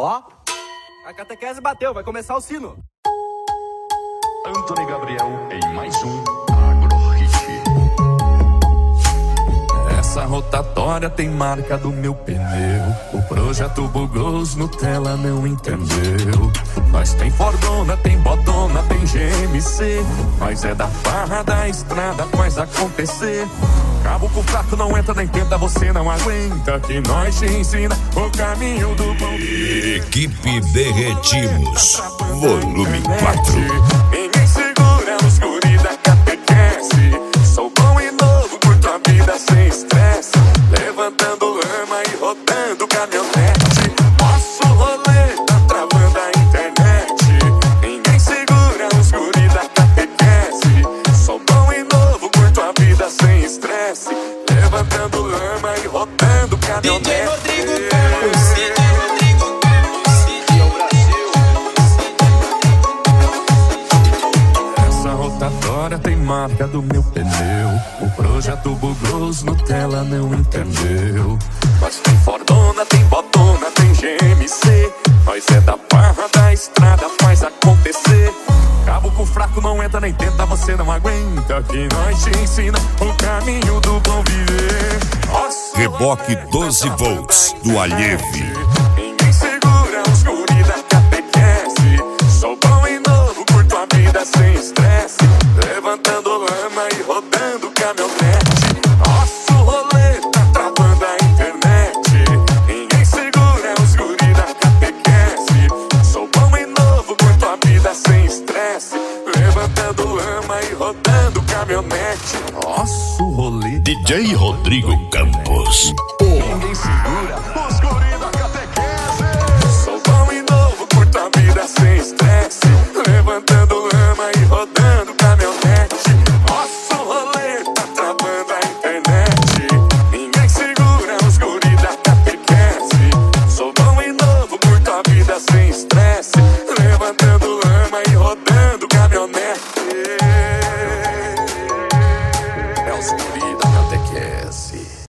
Ó, a catequese bateu, vai começar o sino. Antony Gabriel em mais um Agrohit. Essa rotatória tem marca do meu pneu. O projeto bugou, os Nutella não entendeu. Mas tem Fordona, tem Botona, tem GMC. Mas é da barra da estrada, faz acontecer. Cabo com fraco não entra nem tenta, você não aguenta. Que nós te ensina o caminho do bom. Equipe Derretimos, volume 4. Ninguém segura os guri da catequese. Sou bom e novo, curto a vida sem estresse. Levantando lama e rodando caminhonete. Posso rolê, tá travando a internet. Ninguém segura os guri da catequese. Sou bom e novo, curto a vida sem estresse. Levantando lama e rodando caminhonete. DJ Rodrigo Campos, DJ Rodrigo Campos, DJ Brasil. Essa rotatória tem marca do meu pneu. O projeto bugou, os Nutella não entendeu. Mas tem Fordona, tem Botona, tem GMC. Nós é da barra da estrada, faz acontecer. Cabo com fraco não entra nem tenta, você não aguenta. Que nós te ensina o caminho do bom viver. Nossa, Reboque 12 volts do Alheve. ninguém segura os guri da catequese. Sou bom e novo, curto a vida sem estresse. Levantando lama e rodando caminhonete. Nosso rolê tá travando a internet. Ninguém segura os guri da catequese. Sou bom e novo, curto a vida sem estresse. Levantando lama e rodando caminhonete. Nosso rolê DJ Rodrigo Campos. ninguém segura os guri da catequese. Sou bom e novo, curto a vida sem estresse. Levantando lama e rodando caminhonete. Nosso rolê tá travando a internet. Ninguém segura os guri da catequese. Sou bom e novo, curto a vida sem estresse. Levantando lama e rodando caminhonete.